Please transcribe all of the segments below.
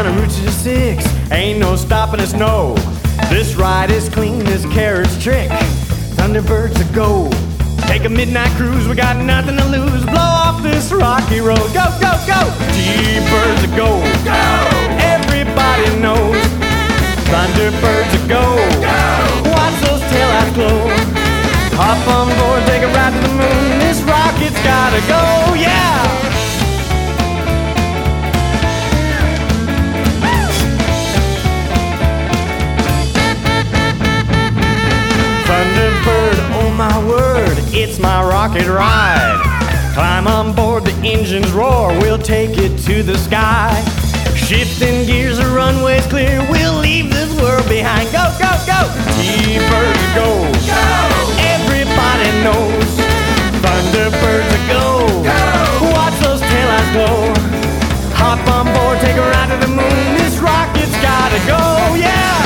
on a Route 66, ain't no stopping us, no. This ride is clean as Carrot's trick. Thunderbirds a go. Take a midnight cruise, we got nothing to lose. Blow off this rocky road. Go, go, go! T-Birds a go. Go! Everybody knows. Thunderbirds a go. Go! Watch those taillights glow. Hop on board, take a ride to the moon. This rocket's gotta go, yeah! Thunderbird, oh my word, it's my rocket ride. Climb on board, the engines roar, we'll take it to the sky. Shifting gears, the runway's clear, we'll leave this world behind. Go, go, go! T-Birds go. Go! Everybody knows. Thunderbirds go. Go! Watch those taillights glow. Hop on board, take a ride to the moon. This rocket's gotta go, yeah!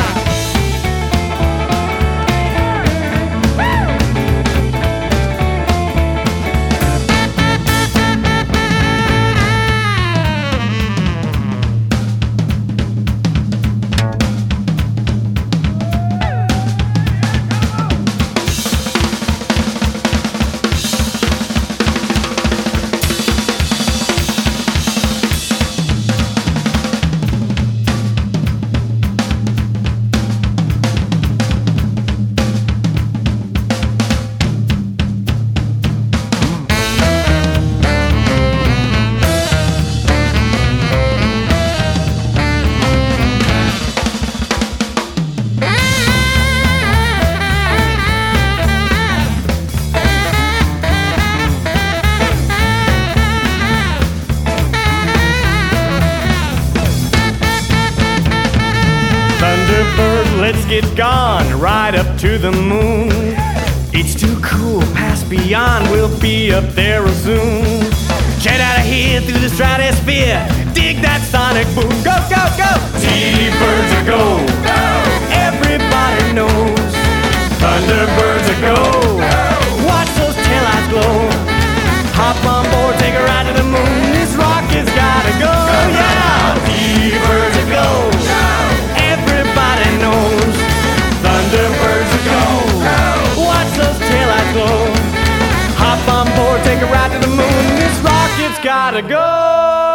Thunderbird, let's get gone, right up to the moon. It's too cool, past beyond, we'll be up there real soon. Jet out of here through the stratosphere, dig that sonic boom. Go, go, go! T-Birds a go. Go! Everybody knows. Thunderbirds a go. Go! Watch those taillights glow. Hop on board, take a ride to the moon. This rocket's gotta go, yeah! T-Birds a go. Go! Everybody knows. Thunderbirds a go. Go! Watch those taillights glow. Hop on board, take a ride to the moon. This rocket's gotta go.